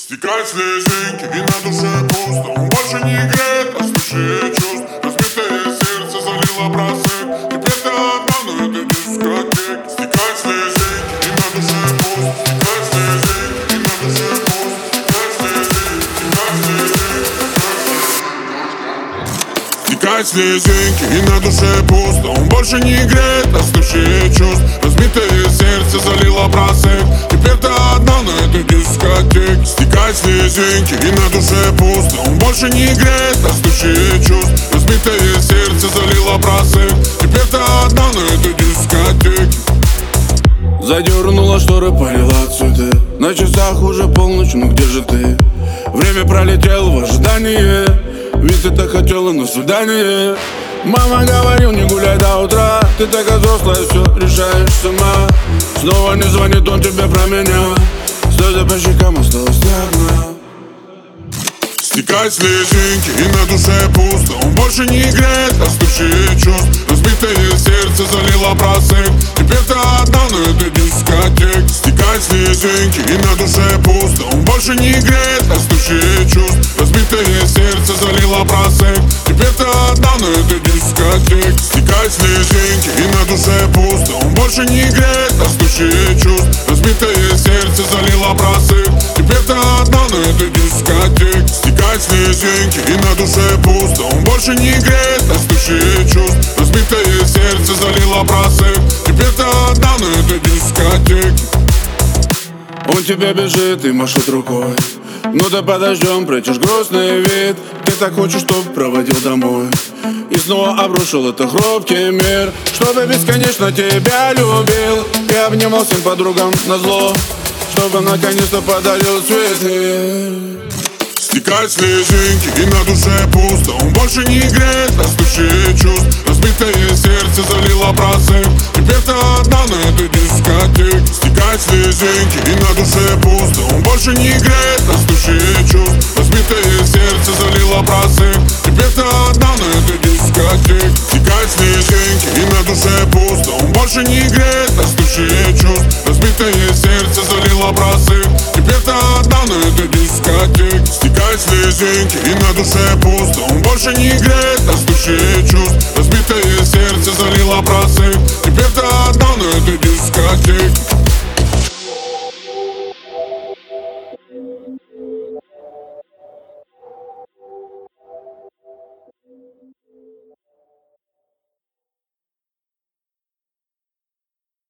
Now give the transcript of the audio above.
Стекают слезинки и на душе пусто. Он больше не греет остывшие чувств. Разбитое сердце залило просык. Теперь ты одна на этой дискотеке. Стекают слезинки и на душе пусто. Стекают слезинки и на душе пусто. Стекают слезинки, стекают слезинки и на душе пусто. Он больше не греет остывшие чувств. Разбитое сердце залило просык. Теперь ты одна на этой дискотеке. Стекают слезинки и на душе пусто. Он больше не греет остывшие чувств. Разбитое сердце залило просык. Теперь ты одна на этой дискотеке. Задернула шторы, полила цветы. На часах уже полночь, ну где же ты? Время пролетело в ожидании. Ведь ты так хотела на свидание. Мама говорил, не гуляй до утра. Ты такая взрослая, все решаешь сама. Снова не звонит он тебе про меня. Слезы по щекам, осталось ты одна. Стекают слезинки и на душе пусто. Он больше не греет остывшие чувств. Разбитое сердце залило просык. Теперь ты одна на этой дискотеке. Стекают слезинки и на душе пусто. Он больше не греет остывшие чувств. Разбитое сердце залило просык. Теперь ты одна на этой дискотеке. Стекают слезинки и на душе пусто. Он больше не греет остывшие чувств. Разбитое сердце залило просык. Теперь ты одна на этой дискотеке. Стекают слезинки и на душе пусто. Он больше не греет остывшие чувств. Разбитое сердце залило просык. Теперь ты одна на этой дискотеке. Он тебе бежит и машет рукой. Ну ты подождем, прячешь грустный вид. Ты так хочешь, чтоб проводил домой. И снова обрушил это хрупкий мир. Чтобы бесконечно тебя любил. И обнимал всем подругам назло. Чтобы наконец-то подарил цветы. Стекают слезинки и на душе пусто. Он больше не греет остывшие чувств. Разбитое сердце залило просык. Теперь ты одна на этой дискотеке. Стекают слезинки и на душе пусто. Он больше не греет остывшие чувств. Разбитое сердце залило просык. Теперь ты одна на этой дискотеке. Стекают слезинки и на душе пусто. Он больше не греет остывшие чувств. Разбитое сердце залило просык. Теперь ты одна на этой дискотеке. Стекают слезинки и на душе пусто. Он больше не греет остывшие чувств. Разбитое сердце залило просык. Теперь ты одна на этой дискотеке.